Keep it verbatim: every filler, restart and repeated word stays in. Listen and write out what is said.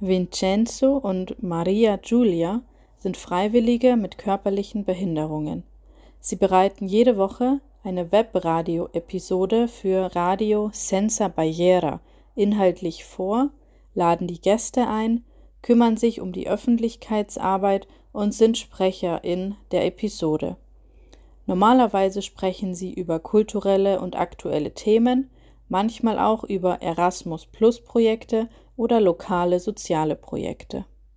Vincenzo und Maria Giulia sind Freiwillige mit körperlichen Behinderungen. Sie bereiten jede Woche eine Webradio-Episode für Radio Senza Barriera inhaltlich vor, laden die Gäste ein, kümmern sich um die Öffentlichkeitsarbeit und sind SprecherIn der Episode. Normalerweise sprechen sie über kulturelle und aktuelle Themen, manchmal auch über Erasmus-Plus-Projekte oder lokale soziale Projekte.